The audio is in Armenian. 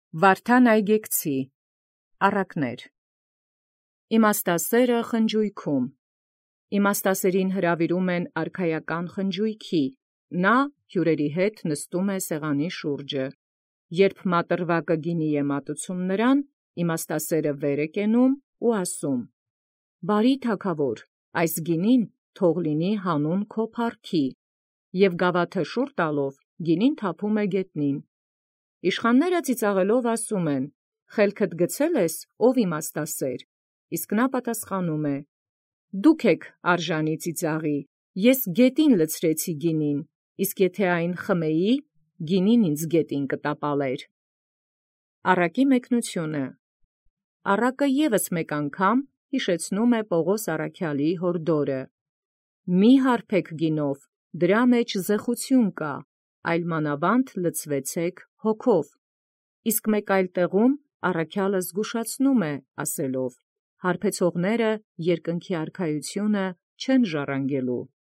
Վարդան այգեկցի, առակներ։ Իմաստասերը խնջույքում։ Իմաստասերին հրավիրում են արքայական խնջույքի, նա հյուրերի հետ նստում է սեղանի շուրջը։ Երբ մատրվակը գինի է մատուցում նրան, իմաստասերը վեր է կենում ու ասում. «Բարի թագավոր, այս գինին թող լինի հանուն քո փառքի», և գաւաթը շուռ տալով գինին թափում է գետնին։ Իշխանները ծիծաղելով ասում են. «Խելքդ գցե՞լ ես, ով իմաստասեր»։ Իսկ նա պատասխանում է. «Դուք եք արժանի ծիծաղի, ես գետին լցրեցի գինին, իսկ եթե այն խմեի, գինին ինձ գետին կտապալեր»։ Առակի մեկնությունը։ Առակը ևս մեկ անգամ յիշեցնում է Պողոս առաքյալի հորդորը. «Մի հարբեք գինով, դրա մեջ զեխություն կա, այլ մանավանդ լցվեցեք հոգով»։ Իսկ մեկ այլ տեղում առաքյալը զգուշացնում է ասելով. «Հարբեցողները երկնքի արքայությունը չեն ժառանգելու»։